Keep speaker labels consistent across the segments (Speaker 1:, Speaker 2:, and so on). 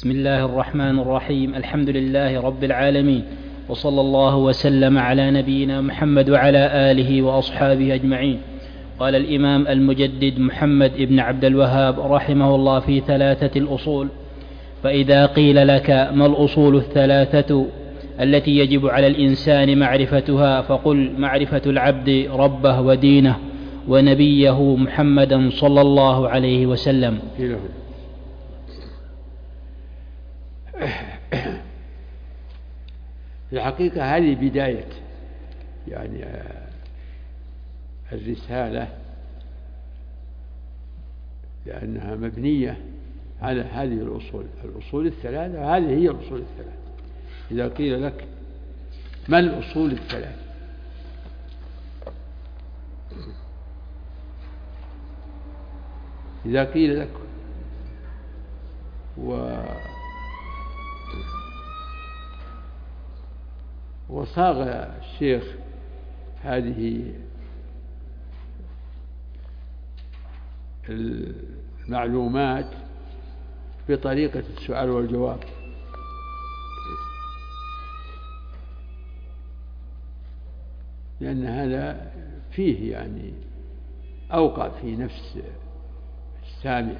Speaker 1: بسم الله الرحمن الرحيم. الحمد لله رب العالمين، وصلى الله وسلم على نبينا محمد وعلى آله وأصحابه أجمعين. قال الإمام المجدد محمد بن عبد الوهاب رحمه الله في ثلاثة الأصول: فإذا قيل لك ما الأصول الثلاثة التي يجب على الإنسان معرفتها، فقل: معرفة العبد ربه ودينه ونبيه محمدا صلى الله عليه وسلم.
Speaker 2: في الحقيقة هذه بداية يعني الرسالة، لأنها مبنية على هذه الأصول الثلاثة. هذه هي الأصول الثلاثة. إذا قيل لك ما الأصول الثلاثة، إذا قيل لك وصاغ الشيخ هذه المعلومات بطريقة السؤال والجواب، لأن هذا فيه يعني أوقع في نفس السامع.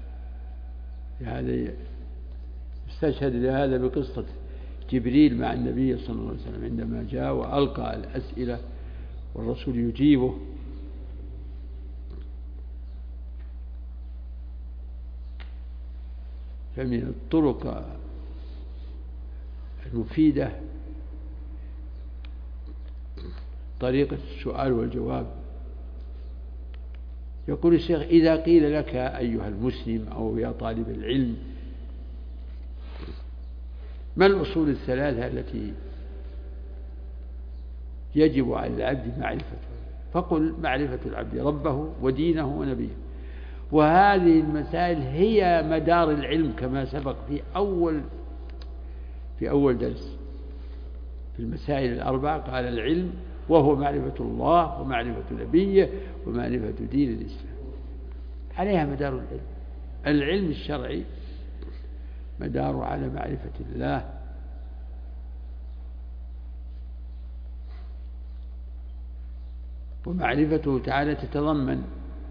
Speaker 2: هذا استشهد لهذا بقصة جبريل مع النبي صلى الله عليه وسلم عندما جاء وألقى الأسئلة والرسول يجيبه. فمن الطرق المفيدة طريقة السؤال والجواب. يقول الشيخ: إذا قيل لك أيها المسلم أو يا طالب العلم ما الأصول الثلاثة التي يجب على العبد معرفتها، فقل: معرفة العبد ربه ودينه ونبيه. وهذه المسائل هي مدار العلم كما سبق في أول درس. في المسائل الأربع قال: العلم وهو معرفة الله ومعرفة نبيه ومعرفة دين الإسلام. عليها مدار العلم. العلم الشرعي مداره على معرفة الله، ومعرفته تعالى تتضمن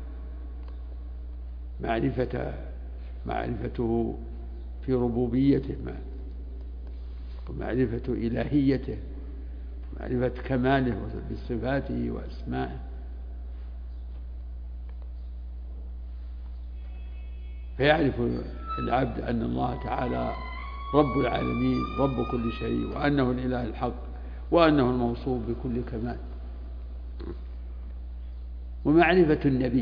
Speaker 2: معرفته في ربوبيته، ومعرفة إلهيته، ومعرفة كماله بصفاته وأسمائه. فيعرف العبد أن الله تعالى رب العالمين، رب كل شيء، وأنه الإله الحق، وأنه الموصوف بكل كمال. ومعرفة النبي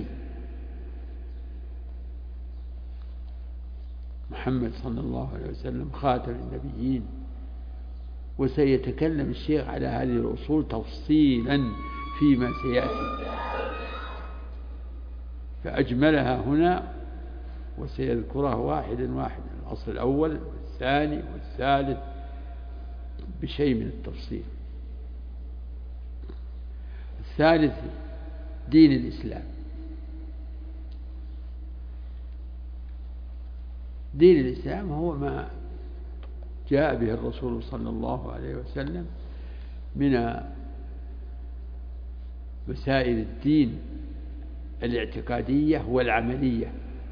Speaker 2: محمد صلى الله عليه وسلم خاتم النبيين. وسيتكلم الشيخ على هذه الأصول تفصيلا فيما سيأتي، فأجملها هنا وسيذكرها واحدا واحدا: الأصل الأول والثاني والثالث بشيء من التفصيل. الثالث دين الإسلام. دين الإسلام هو ما جاء به الرسول صلى الله عليه وسلم من مسائل الدين الاعتقادية والعملية.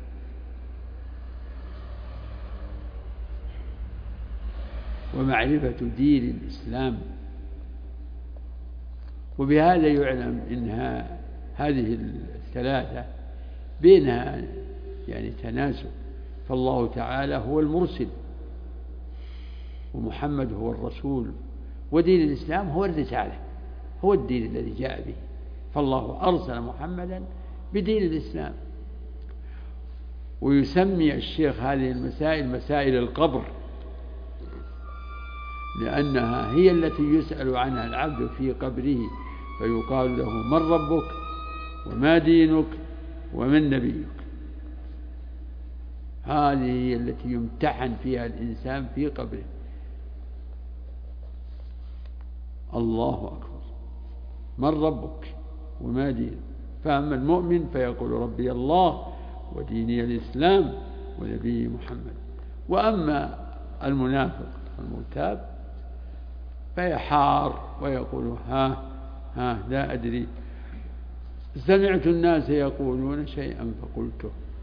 Speaker 2: ومعرفة دين الإسلام. وبهذا يعلم إن هذه الثلاثة بينها يعني تناسب، فالله تعالى هو المرسل، ومحمد هو الرسول، ودين الإسلام هو الرسالة، هو الدين الذي جاء به. فالله أرسل محمدا بدين الإسلام. ويسمي الشيخ هذه المسائل مسائل القبر، لأنها هي التي يسأل عنها العبد في قبره، فيقال له: من ربك وما دينك ومن نبيك. هذه هي التي يمتحن فيها الإنسان في قبره. الله أكبر. من ربك وما دينك. فأما المؤمن فيقول: ربي الله وديني الإسلام ونبي محمد. وأما المنافق المرتاب فيحار ويقول ها لا أدري، سمعت الناس يقولون شيئا فقلته،